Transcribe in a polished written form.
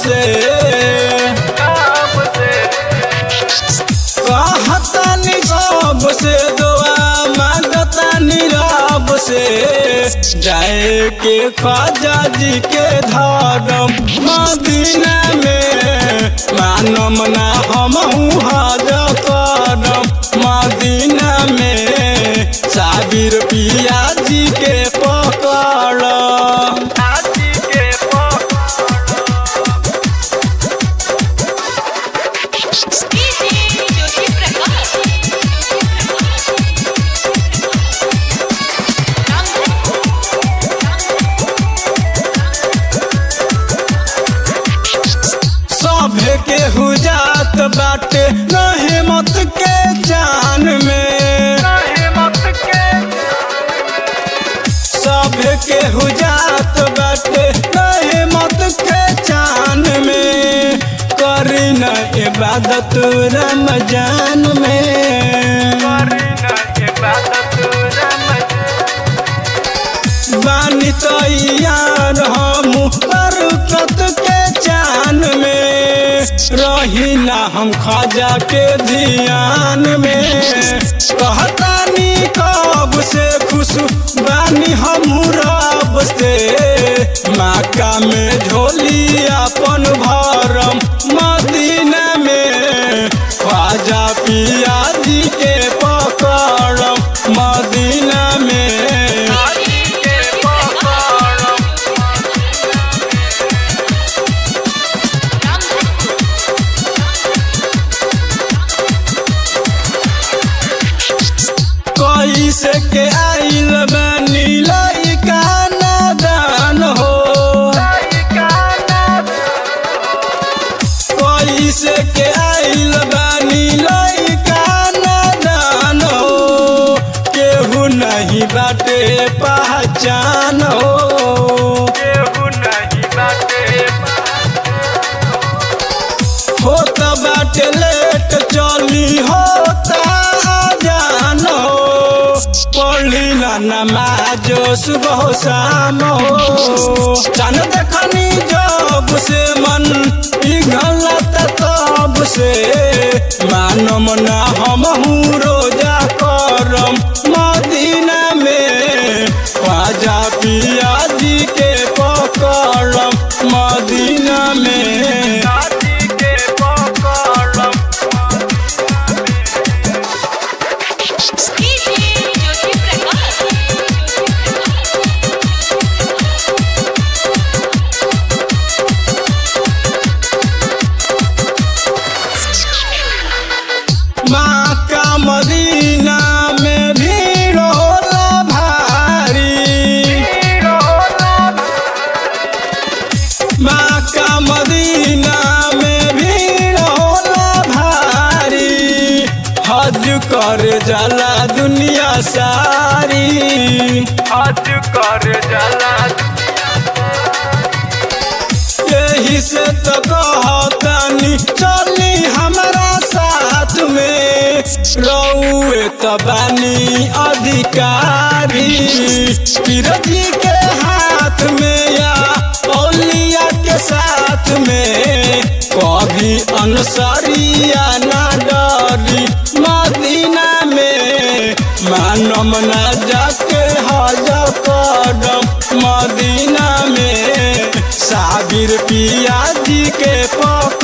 से कहतानी सब से दुआ मांगतानी रब से जाए के ख्वाजा जी के धर्म मदीना में मानम ना हमहू हज करम मदीना में साबिर पिया जी के पकड़ सभे के हुजात बाटे नहीं मत के जान में सभे के हुजात बाटे नहीं मत के जान में करी न इबादत रमजान में बानी तैयार हम बरकत के जान में रही ना हम ख्वाजा के ध्यान में कहतानी कब से खुश बानी हम रब से मक्का में झोली अपन भरम मदीना में ख्वाजा पिया जी के पकड़म मदीना में कैसे के आइल बानी लइका नादान हो कैसे के आइल बानी लइका नादान हो केहू नहीं बाटे पहचान हो होता बाटे लेट चली होता जान हो पढ़ी ना नमाज सुबह शाम हो जान देखनी जब से मन पिघलत तब से मानम ना हमहू रोजा करम मदीना में ख्वाजा पिया जी के पकड़म मदीना में मक्का मदीना में भीड़ होला भारी मक्का मदीना में भीड़ होला भारी हज कर जाला दुनिया सारी यही से तो कहतानी चली हमारा साथ में रउए तबानी अधिकारी पिरजी के हाथ में या औलिया के साथ में कभी अनसरिया ना डरी मदीना में मानम ना जाके हज करम मदीना में साबिर पिया जी के